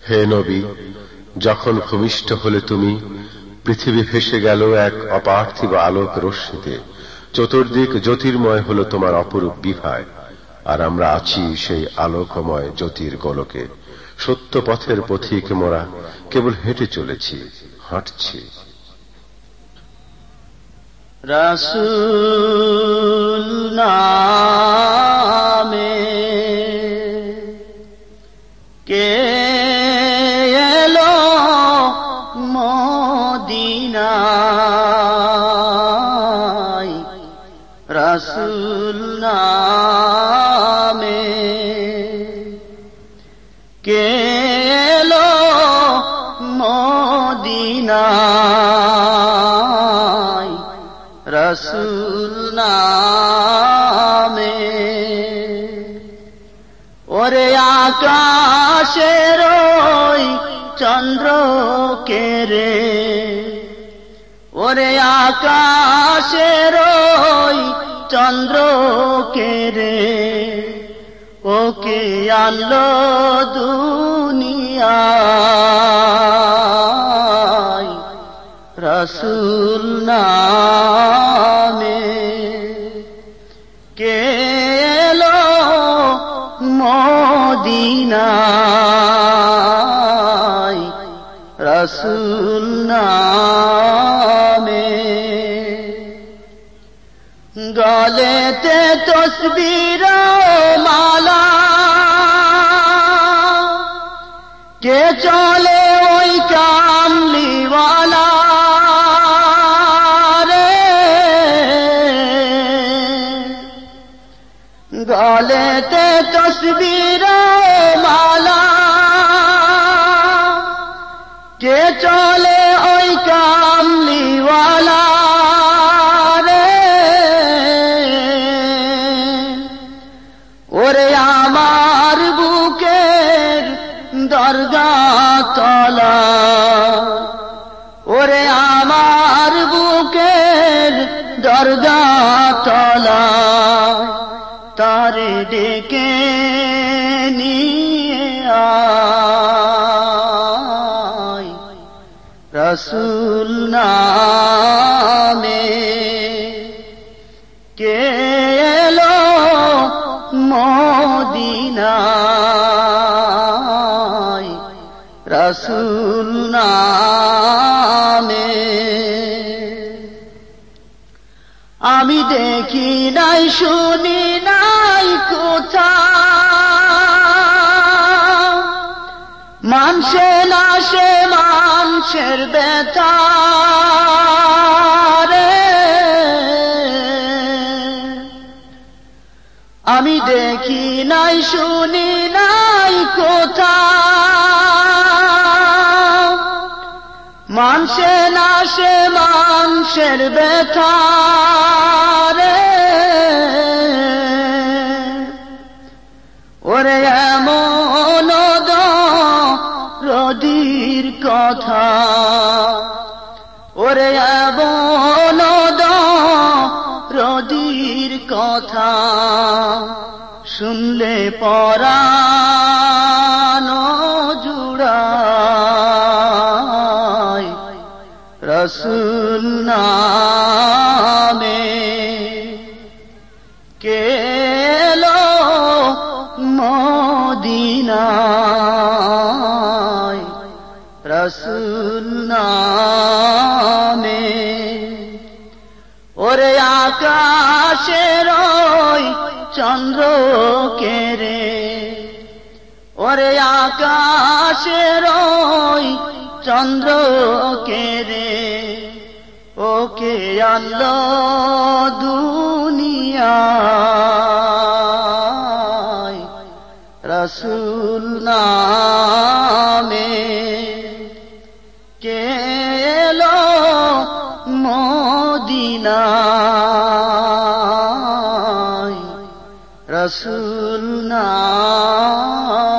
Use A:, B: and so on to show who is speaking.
A: হে নবী, যখন ভূমিষ্ঠ হলে তুমি, পৃথিবী ভেসে গেল এক অপার্থিব আলোক রশ্মিতে। চতুর্দিক জ্যোতির্ময় হল তোমার অপরূপ বিভায়, আর আমরা আছি সেই আলোকময় জ্যোতির গোলকে। সত্য পথের পথিক মোরা কেবল হেঁটে চলেছি, হাঁটছি।
B: রাসূল নামে কে এলো মদিনায়, রাসূল নামে কে এলো মদিনায়, রাসূল নামে। ওরে আকাশের ওই চন্দ্র কে রে, ওরে আকাশের ওই চন্দ্র কে রে, ওকে আনলো দুনিয়ায়, রাসূল নামে কে এলো মদিনায়, রাসূল নামে। গলেতে তসবির মালা, কে চলে ওই কামলিওয়ালা রে, গলেতে তসবির মালা, কে চলে ওই কামলিওয়ালা রে। ওরে আমার বুকের দরগা তলা, ওরে আমার বুকের দরগা তলা, তারে ডেকে নিয়ে আয়, রাসূল নামে কে এলো মদিনায়, রাসূল নামে। আমি দেখি নাই শুনি নাই কোথাও, মানসে না সে মানুষের ব্যথা রে। আমি দেখি নাই শুনি নাই কোথাও, মানসে না সে মানুষের ব্যথা রে। ওরে এমন দরদীর কথা, ওরে এমন দরদীর কথা, শুনলে পরাণ জুড়ায়, রাসূল নামে কে এলো মদিনায়, রাসূল নামে। ওরে আকাশের ওই চন্দ্র কে রে, ওরে আকাশের ওই চন্দ্র কে রে, ওকে আনলো দুনিয়ায়, রাসূল নামে কে এলো মদিনায়, রাসূল নামে।